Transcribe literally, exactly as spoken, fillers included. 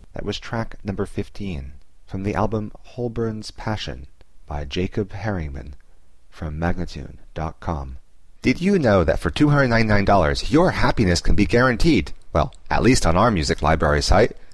That was track number fifteen from the album Holborn's Passion by Jacob Herringman from Magnatune dot com. Did you know that for two hundred ninety-nine dollars your happiness can be guaranteed? Well, at least on our music library site.